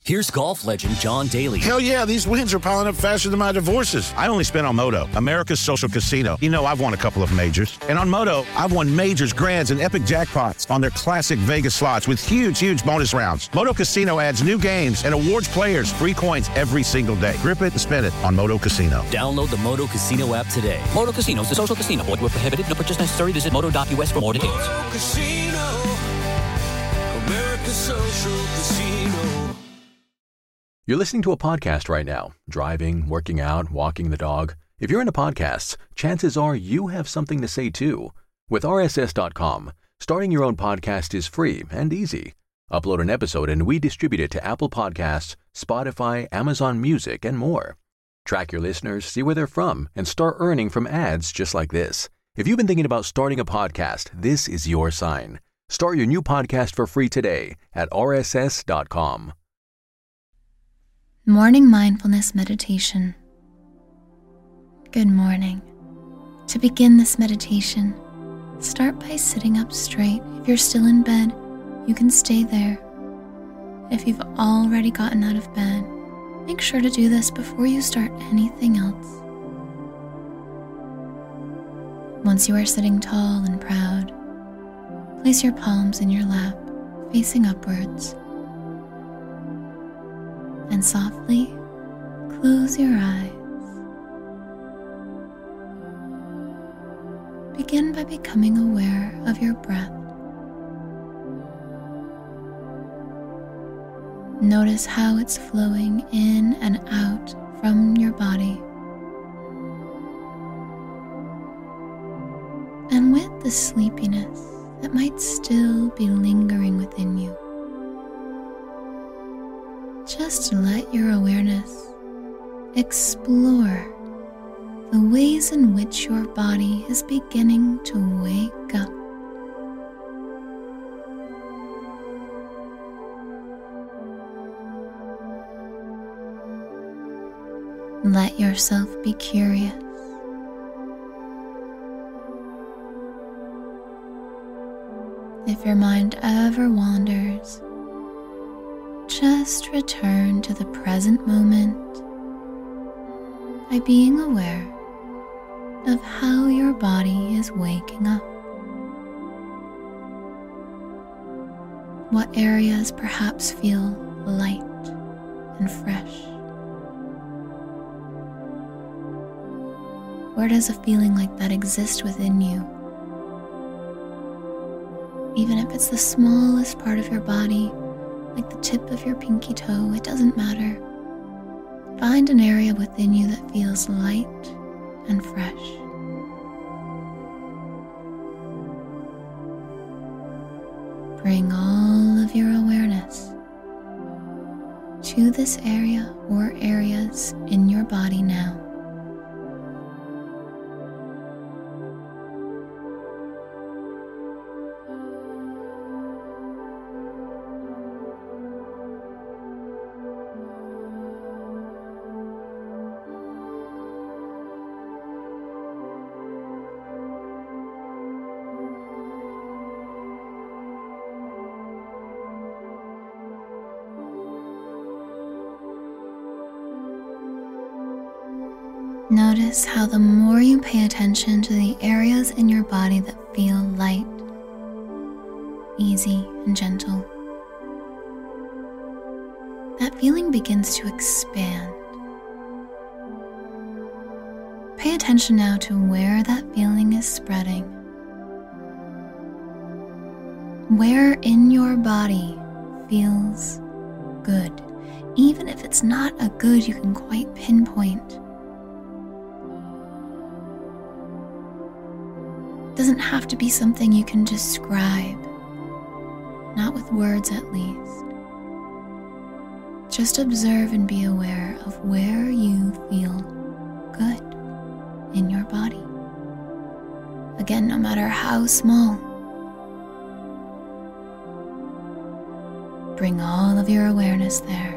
Here's golf legend John Daly. Hell yeah, these wins are piling up faster than my divorces. I only spent on Moto, America's social casino. You know, I've won a couple of majors. And on Moto, I've won majors, grands, and epic jackpots on their classic Vegas slots with huge bonus rounds. Moto Casino adds new games and awards players free coins every single day. Grip it and spin it on Moto Casino. Download the Moto Casino app today. Moto Casino is the social casino. Void where prohibited. No purchase necessary. Visit moto.us for more details. Moto Casino, America's social casino. You're listening to a podcast right now, driving, working out, walking the dog. If you're into podcasts, chances are you have something to say too. With RSS.com, starting your own podcast is free and easy. Upload an episode and we distribute it to Apple Podcasts, Spotify, Amazon Music, and more. Track your listeners, see where they're from, and start earning from ads just like this. If you've been thinking about starting a podcast, this is your sign. Start your new podcast for free today at RSS.com. Morning Mindfulness Meditation. Good morning. To begin this meditation, start by sitting up straight. If you're still in bed, you can stay there. If you've already gotten out of bed, make sure to do this before you start anything else. Once you are sitting tall and proud, place your palms in your lap, facing upwards. And softly close your eyes. Begin by becoming aware of your breath. Notice how it's flowing in and out from your body. And with the sleepiness that might still be lingering within you, just let your awareness explore the ways in which your body is beginning to wake up. Let yourself be curious. If your mind ever wanders, just return to the present moment by being aware of how your body is waking up. What areas perhaps feel light and fresh? Where does a feeling like that exist within you? Even if it's the smallest part of your body, like the tip of your pinky toe, it doesn't matter. Find an area within you that feels light and fresh. Bring all of your awareness to this area or areas in your body now. Notice how the more you pay attention to the areas in your body that feel light, easy, and gentle, that feeling begins to expand. Pay attention now to where that feeling is spreading. Where in your body feels good, even if it's not a good you can quite pinpoint. Doesn't have to be something you can describe, not with words at least. Just observe and be aware of where you feel good in your body. Again, no matter how small. Bring all of your awareness there.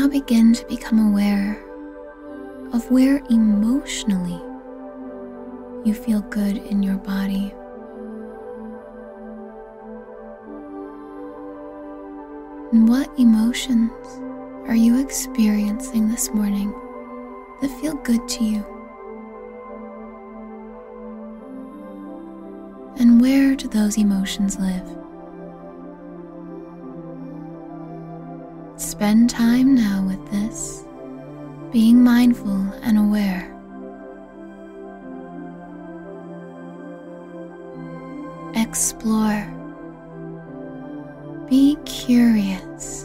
Now begin to become aware of where emotionally you feel good in your body. And what emotions are you experiencing this morning that feel good to you? And where do those emotions live? Spend time now with this, being mindful and aware. Explore. Be curious.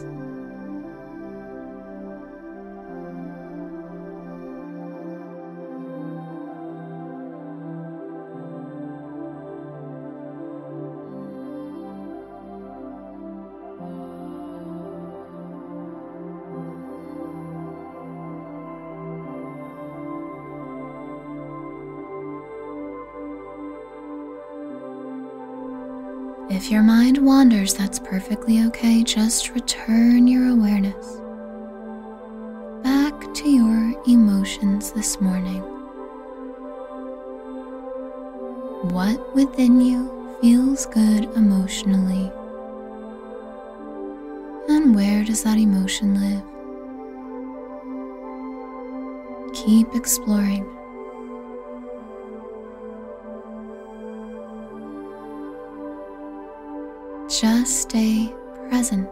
If your mind wanders, that's perfectly okay. Just return your awareness back to your emotions this morning. What within you feels good emotionally? And where does that emotion live? Keep exploring. Just stay present.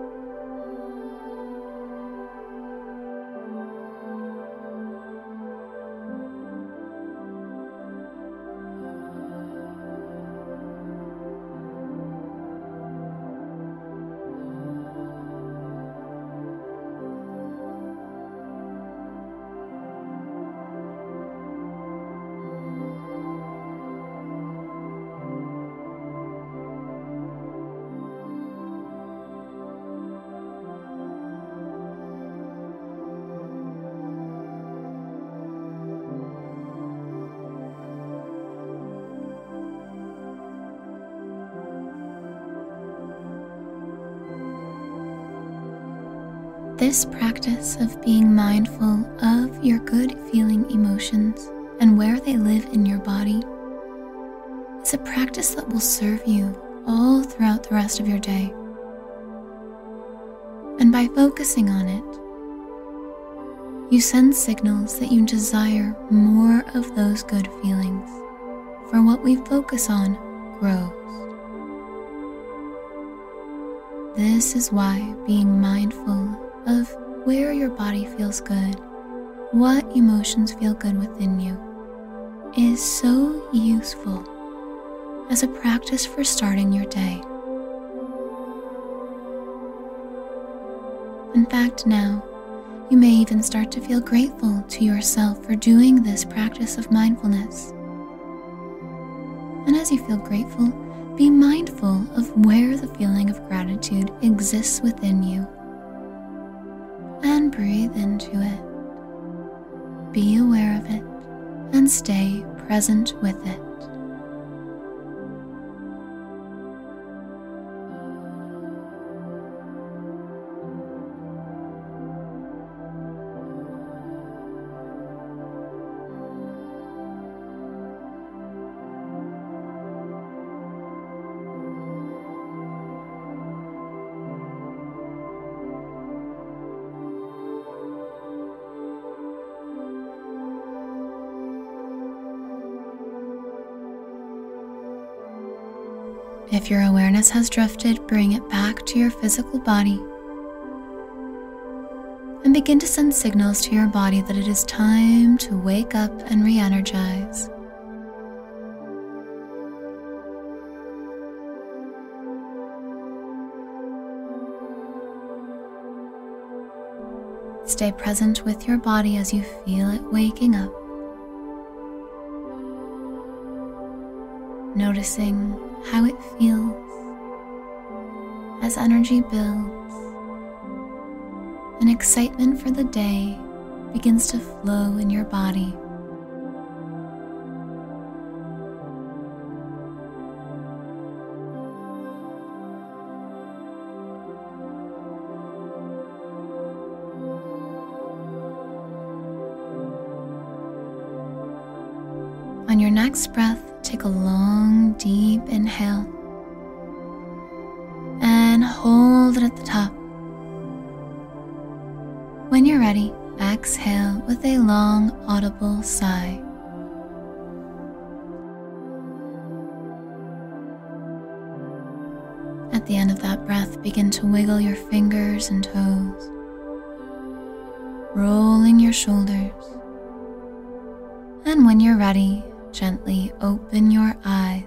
This practice of being mindful of your good feeling emotions and where they live in your body is a practice that will serve you all throughout the rest of your day. And by focusing on it, you send signals that you desire more of those good feelings, for what we focus on grows. This is why being mindful of where your body feels good, what emotions feel good within you, is so useful as a practice for starting your day. In fact, now, you may even start to feel grateful to yourself for doing this practice of mindfulness. And as you feel grateful, be mindful of where the feeling of gratitude exists within you. And breathe into it. Be aware of it and stay present with it. If your awareness has drifted, bring it back to your physical body and begin to send signals to your body that it is time to wake up and re-energize. Stay present with your body as you feel it waking up, noticing how it feels as energy builds and excitement for the day begins to flow in your body. On your next breath, take a long, deep inhale and hold it at the top. When you're ready, exhale with a long, audible sigh. At the end of that breath, begin to wiggle your fingers and toes, rolling your shoulders. And when you're ready, gently open your eyes.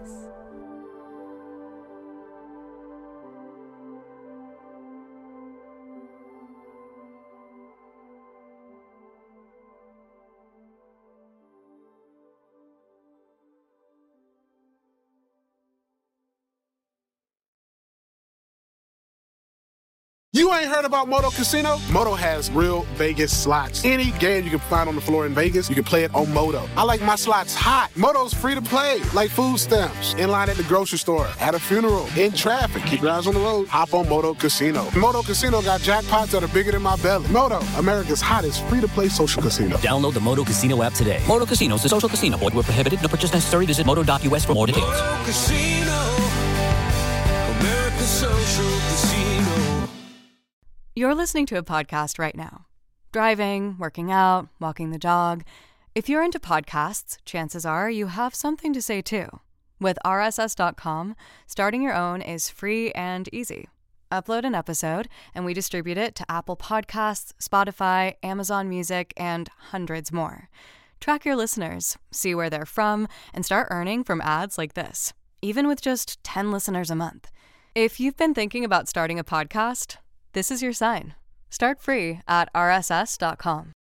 You ain't heard about Moto Casino? Moto has real Vegas slots. Any game you can find on the floor in Vegas, you can play it on Moto. I like my slots hot. Moto's free to play, like food stamps. In line at the grocery store, at a funeral, in traffic. Keep your eyes on the road. Hop on Moto Casino. Moto Casino got jackpots that are bigger than my belly. Moto, America's hottest free-to-play social casino. Download the Moto Casino app today. Moto Casino is a social casino. Void where prohibited. No purchase necessary. Visit moto.us for more details. Moto Casino, America's social casino. You're listening to a podcast right now. Driving, working out, walking the dog. If you're into podcasts, chances are you have something to say too. With RSS.com, starting your own is free and easy. Upload an episode, and we distribute it to Apple Podcasts, Spotify, Amazon Music, and hundreds more. Track your listeners, see where they're from, and start earning from ads like this, even with just 10 listeners a month. If you've been thinking about starting a podcast, this is your sign. Start free at rss.com.